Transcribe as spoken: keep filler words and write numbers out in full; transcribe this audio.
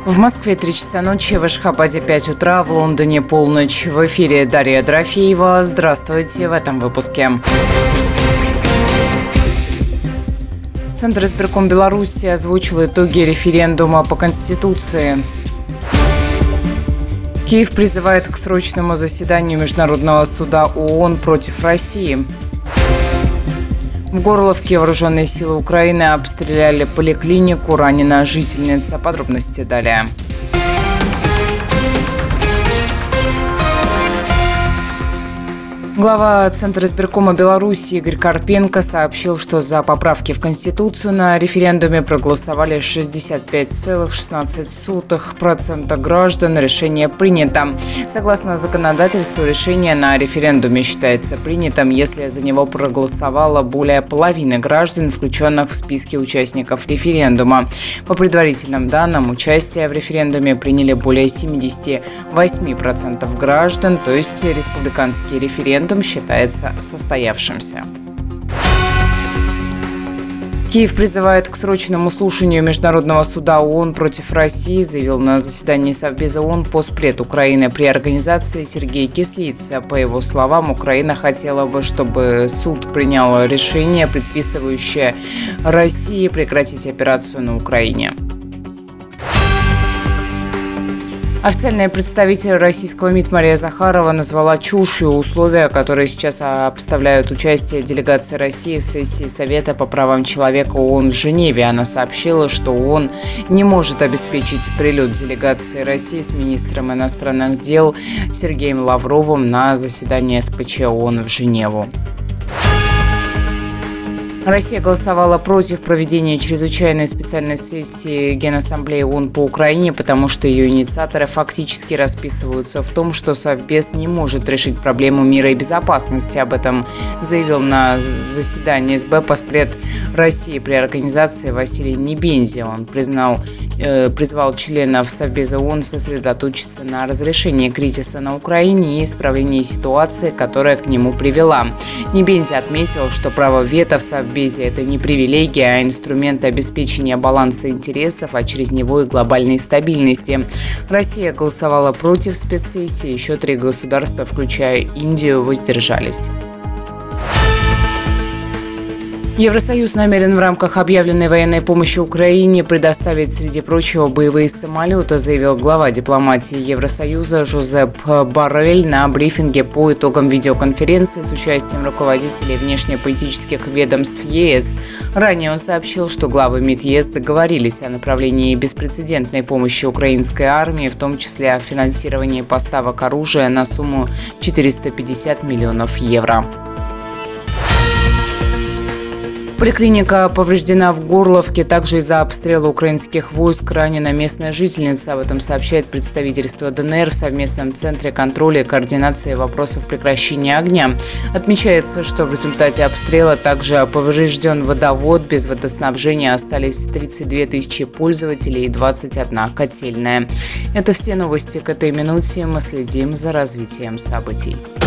В Москве три часа ночи, в Ашхабаде пять утра, в Лондоне полночь. В эфире Дарья Дорофеева. Здравствуйте в этом выпуске. Центр избирком Беларуси озвучил итоги референдума по Конституции. Киев призывает к срочному заседанию Международного суда ООН против России. В Горловке вооруженные силы Украины обстреляли поликлинику, ранена жительница. Подробности далее. Глава Центра избиркома Беларуси Игорь Карпенко сообщил, что за поправки в Конституцию на референдуме проголосовали шестьдесят пять целых шестнадцать сотых процента граждан. Решение принято. Согласно законодательству, решение на референдуме считается принятым, если за него проголосовало более половины граждан, включенных в списки участников референдума. По предварительным данным, участие в референдуме приняли более семьдесят восемь процентов граждан, то есть республиканский референдум считается состоявшимся. Киев призывает к срочному слушанию Международного суда ООН против России, заявил на заседании Совбеза ООН постпред Украины при организации Сергей Кислица. По его словам, Украина хотела бы, чтобы суд принял решение, предписывающее России прекратить операцию на Украине. Официальный представитель российского МИД Мария Захарова назвала чушью условия, которые сейчас обставляют участие делегации России в сессии Совета по правам человека ООН в Женеве. Она сообщила, что ООН не может обеспечить прилет делегации России с министром иностранных дел Сергеем Лавровым на заседание СПЧ ООН в Женеву. Россия голосовала против проведения чрезвычайной специальной сессии Генассамблеи ООН по Украине, потому что ее инициаторы фактически расписываются в том, что Совбез не может решить проблему мира и безопасности. Об этом заявил на заседании СБ постпред России при организации Василий Небензи. Он признал, э, призвал членов Совбеза ООН сосредоточиться на разрешении кризиса на Украине и исправлении ситуации, которая к нему привела. Небензи отметил, что право вето в Совбезе это не привилегия, а инструмент обеспечения баланса интересов, а через него и глобальной стабильности. Россия голосовала против спецсессии, еще три государства, включая Индию, воздержались. Евросоюз намерен в рамках объявленной военной помощи Украине предоставить, среди прочего, боевые самолеты, заявил глава дипломатии Евросоюза Жозеп Боррель на брифинге по итогам видеоконференции с участием руководителей внешнеполитических ведомств ЕС. Ранее он сообщил, что главы МИД ЕС договорились о направлении беспрецедентной помощи украинской армии, в том числе о финансировании поставок оружия на сумму четыреста пятьдесят миллионов евро. Поликлиника повреждена в Горловке. Также из-за обстрела украинских войск ранена местная жительница. Об этом сообщает представительство ДНР в совместном центре контроля и координации вопросов прекращения огня. Отмечается, что в результате обстрела также поврежден водовод. Без водоснабжения остались тридцать две тысячи пользователей и двадцать одна котельная. Это все новости к этой минуте. Мы следим за развитием событий.